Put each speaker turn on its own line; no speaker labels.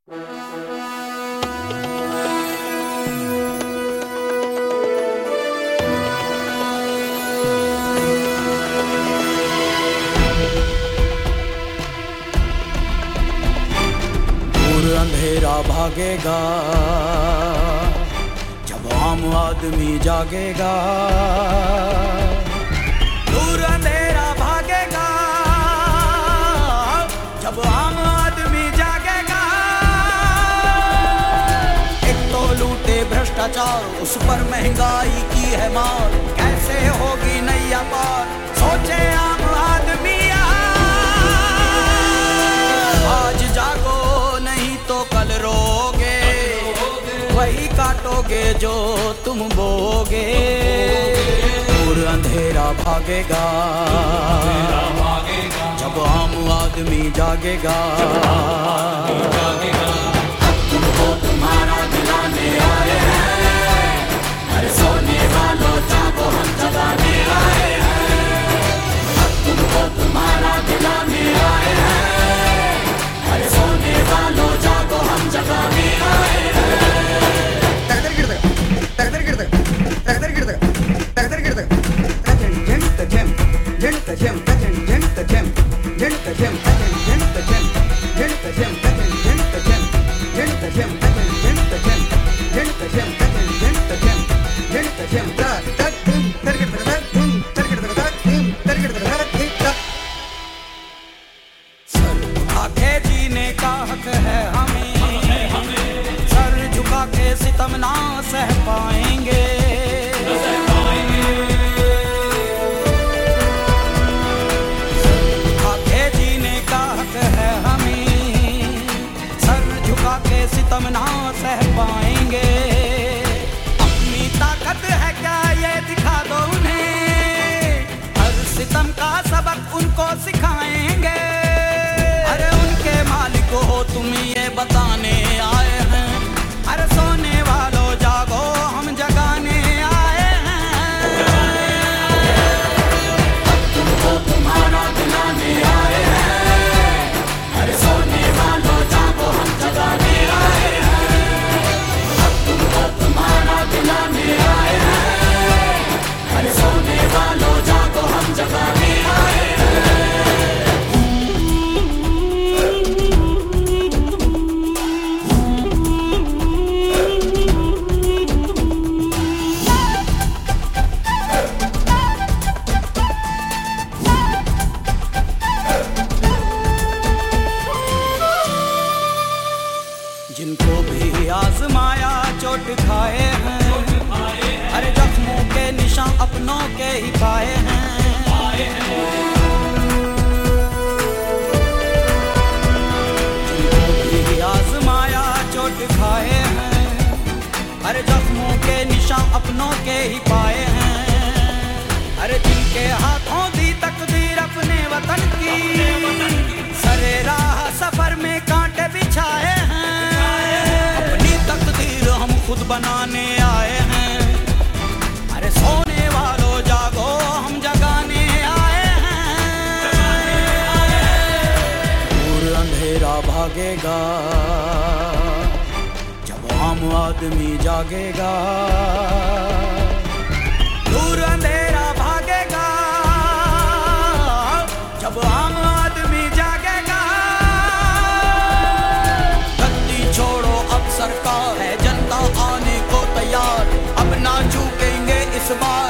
अंधेरा भागेगा जब आम आदमी जागेगा। दूर अंधेरा भागेगा जब आम आदमी जागेगा। एक तो लूटे भ्रष्टाचार, उस पर महंगाई की है मार। कैसे होगी नैया पार, सोचे आम आदमी। आज जागो नहीं तो कल रोगे, वही काटोगे जो तुम बोगे। दूर अंधेरा भागेगा जब आम आदमी जागेगा। तुमको तुम्हारा दिलाने आए हैं, अरे सोने वालों जागो हम जगाने आए हैं। तुमको तुम्हारा दिलाने आए हैं, अरे सोने वालों जागो हम जगाने आए हैं। सर उठा के जीने का हक है हमें, सर झुका के सितम ना सह पाएंगे। सितम ना सह पाएंगे। अपनी ताकत है क्या ये दिखा दो उन्हें, हर सितम का सबक उनको सिखाएंगे। अरे उनके मालिक हो तुम ये बताने आए हैं, अरे सोने वालों जागो हम जगाने आए हैं। तुमको तुम्हारा दिलाने आए हैं, अरे सोने वालों जागो हम जगाने आए हैं। तुमको तुम्हारा दिलाने आए हैं, अरे सोने वालों जागो हम जगाने आए हैं। जिनको भी आजमाया चोट खाए हैं, अरे जख्मों के निशान अपनों के ही पाए हैं। जिनको भी आजमाया चोट खाए हैं, अरे जख्मों के निशान अपनों के ही पाए हैं। अरे जिनके हाथों दी तकदीर अपने वतन की, सरे राह सफर में कांटे बिछाए हैं। तकदीर हम खुद बनाने आए हैं, अरे सोने वालों जागो हम जगाने आए हैं। दूर अंधेरा भागेगा जब आम आदमी जागेगा। दूर अंधेरा भागेगा जब आम आदमी जागेगा। गद्दी छोड़ो अब सरकार है जनता आने को तैयार, अब ना झुकेंगे इस बार।